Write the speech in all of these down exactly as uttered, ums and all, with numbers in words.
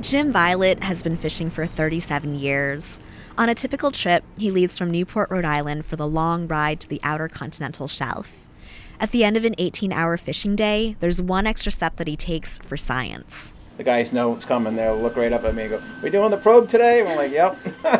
Jim Violet has been fishing for thirty-seven years. On a typical trip, he leaves from Newport, Rhode Island for the long ride to the outer continental shelf. At the end of an eighteen-hour fishing day, there's one extra step that he takes for science. The guys know it's coming. They'll look right up at me and go, "We doing the probe today?" I'm like, "Yep."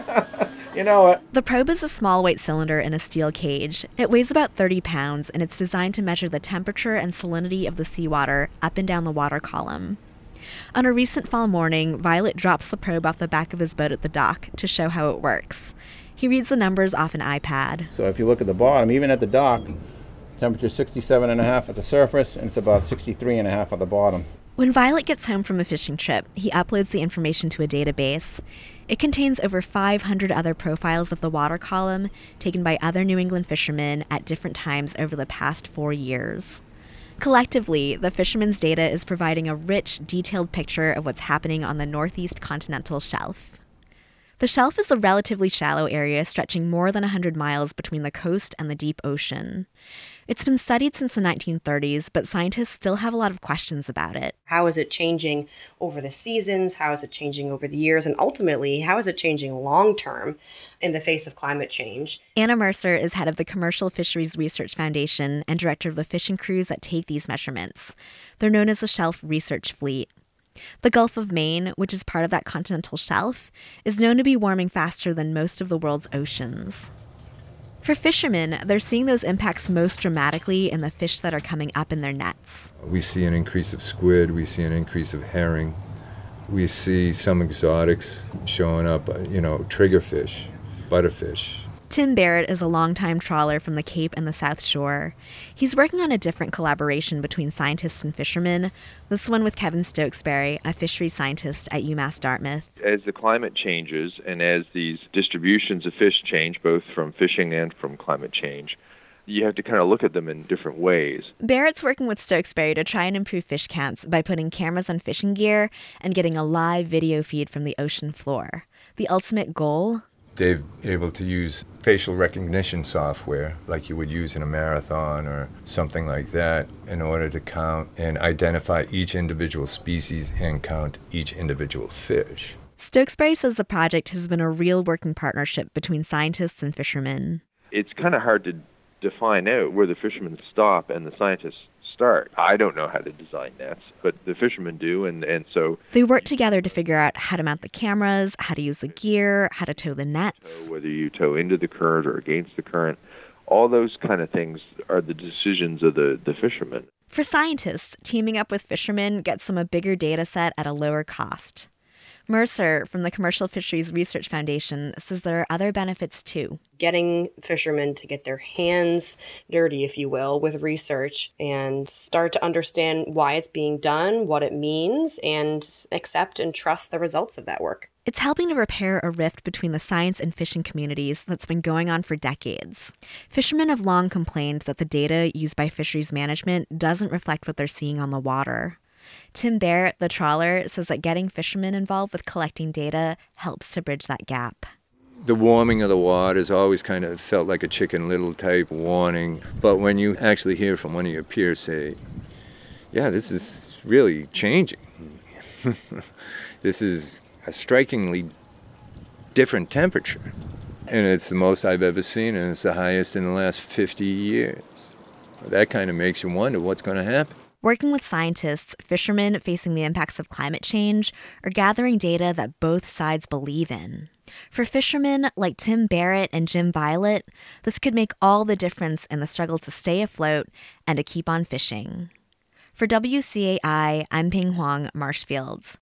You know it. The probe is a small white cylinder in a steel cage. It weighs about thirty pounds, and it's designed to measure the temperature and salinity of the seawater up and down the water column. On a recent fall morning, Violet drops the probe off the back of his boat at the dock to show how it works. He reads the numbers off an iPad. So if you look at the bottom, even at the dock, temperature sixty-seven and a half at the surface, and it's about sixty-three and a half at the bottom. When Violet gets home from a fishing trip, he uploads the information to a database. It contains over five hundred other profiles of the water column taken by other New England fishermen at different times over the past four years. Collectively, the fishermen's data is providing a rich, detailed picture of what's happening on the northeast continental shelf. The shelf is a relatively shallow area stretching more than one hundred miles between the coast and the deep ocean. It's been studied since the nineteen thirties, but scientists still have a lot of questions about it. How is it changing over the seasons? How is it changing over the years? And ultimately, how is it changing long-term in the face of climate change? Anna Mercer is head of the Commercial Fisheries Research Foundation and director of the fishing crews that take these measurements. They're known as the Shelf Research Fleet. The Gulf of Maine, which is part of that continental shelf, is known to be warming faster than most of the world's oceans. For fishermen, they're seeing those impacts most dramatically in the fish that are coming up in their nets. We see an increase of squid, we see an increase of herring, we see some exotics showing up, you know, triggerfish, butterfish. Tim Barrett is a longtime trawler from the Cape and the South Shore. He's working on a different collaboration between scientists and fishermen, this one with Kevin Stokesbury, a fisheries scientist at UMass Dartmouth. As the climate changes and as these distributions of fish change, both from fishing and from climate change, you have to kind of look at them in different ways. Barrett's working with Stokesbury to try and improve fish counts by putting cameras on fishing gear and getting a live video feed from the ocean floor. The ultimate goal? They're able to use facial recognition software like you would use in a marathon or something like that in order to count and identify each individual species and count each individual fish. Stokesbury says the project has been a real working partnership between scientists and fishermen. It's kind of hard to define out where the fishermen stop and the scientists start. I don't know how to design nets, but the fishermen do, and, and so... They work together to figure out how to mount the cameras, how to use the gear, how to tow the nets. So whether you tow into the current or against the current, all those kind of things are the decisions of the, the fishermen. For scientists, teaming up with fishermen gets them a bigger data set at a lower cost. Mercer from the Commercial Fisheries Research Foundation says there are other benefits too. Getting fishermen to get their hands dirty, if you will, with research and start to understand why it's being done, what it means, and accept and trust the results of that work. It's helping to repair a rift between the science and fishing communities that's been going on for decades. Fishermen have long complained that the data used by fisheries management doesn't reflect what they're seeing on the water. Tim Barrett, the trawler, says that getting fishermen involved with collecting data helps to bridge that gap. The warming of the water has always kind of felt like a Chicken Little type warning, but when you actually hear from one of your peers say, yeah, this is really changing. This is a strikingly different temperature, and it's the most I've ever seen, and it's the highest in the last fifty years. That kind of makes you wonder what's going to happen. Working with scientists, fishermen facing the impacts of climate change are gathering data that both sides believe in. For fishermen like Tim Barrett and Jim Violet, this could make all the difference in the struggle to stay afloat and to keep on fishing. For W C A I, I'm Ping Huang, Marshfields.